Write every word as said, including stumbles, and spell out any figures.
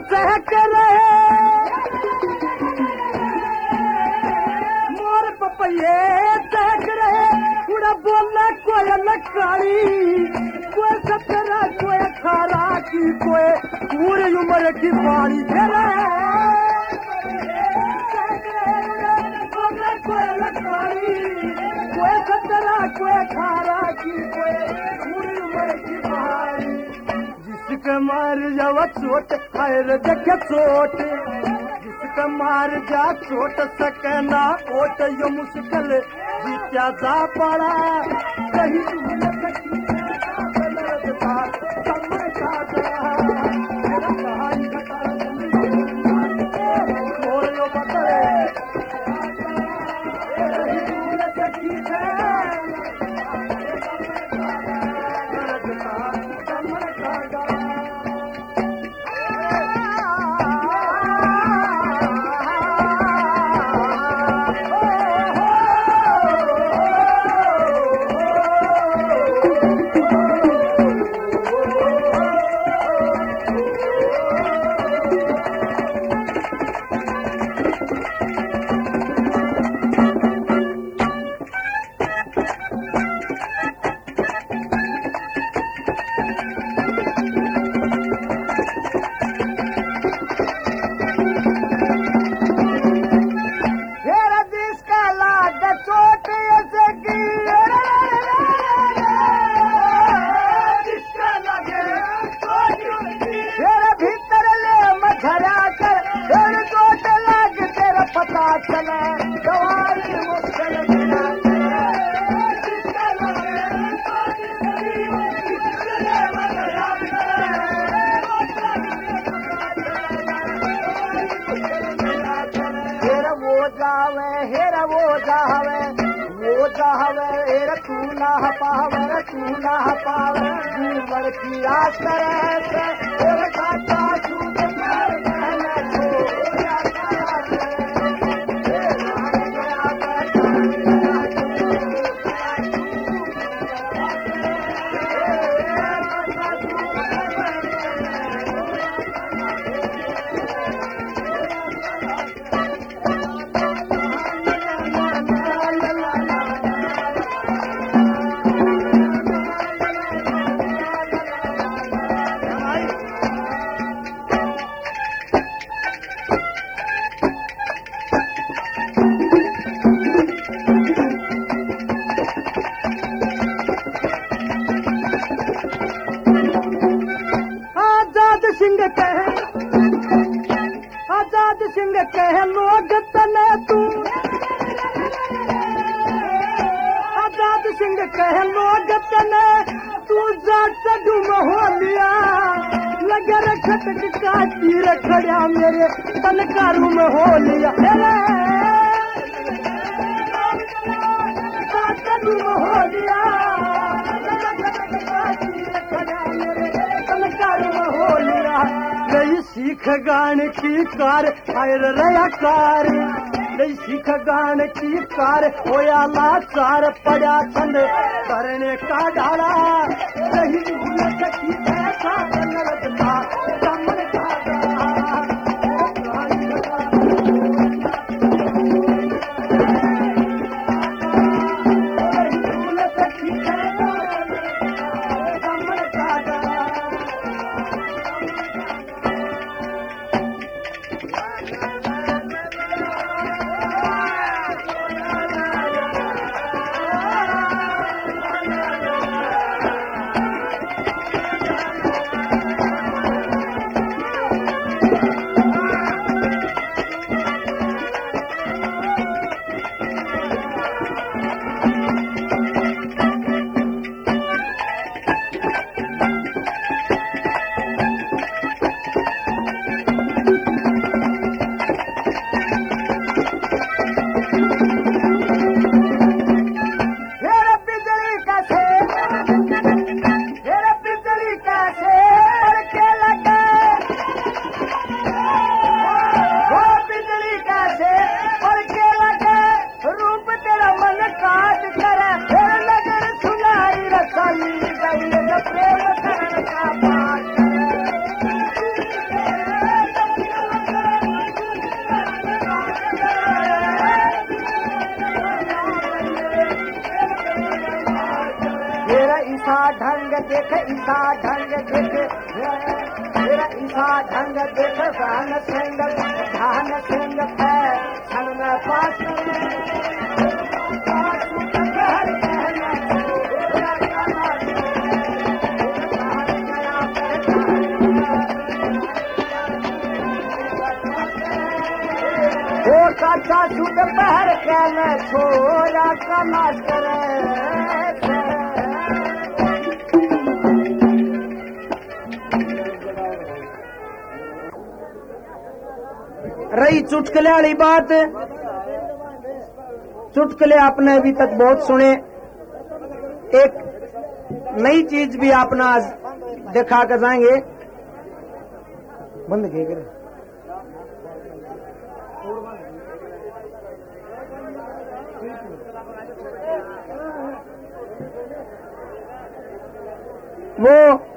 सहक रहे मोर पपैये सहक रहे पूरा बोला कोयल काली कोई सतरा कोई खारा की कोई पूरी उम्र की बाड़ी करे कोयल काली कोई सतरा कोई खारा की कोई पूरी उम्र की बाड़ी जिसके मार जावा चोट खैर देखे चोट जिसके मार जा चोट सकना ओट यो मुश्किल जीत्या जा पड़ा कहीं सीख गान की कार आयर रया कार नहीं सीख गान की कार होया लाचार पड़ा छंद करने का डाला नहीं भूल सकी ऐसा लगता कमर ईसा ढंग देख ईसा ढंग देख तेरा ईसा ढंग देख धान सिंह धान सिंह है छन में पास काचा सूट पहर के मैं छोरा का मास्टर रही चुटकुले वाली बात। चुटकुले आपने अभी तक बहुत सुने। एक नई चीज भी आपने आज दिखा कर जाएंगे। बंद किए करे वो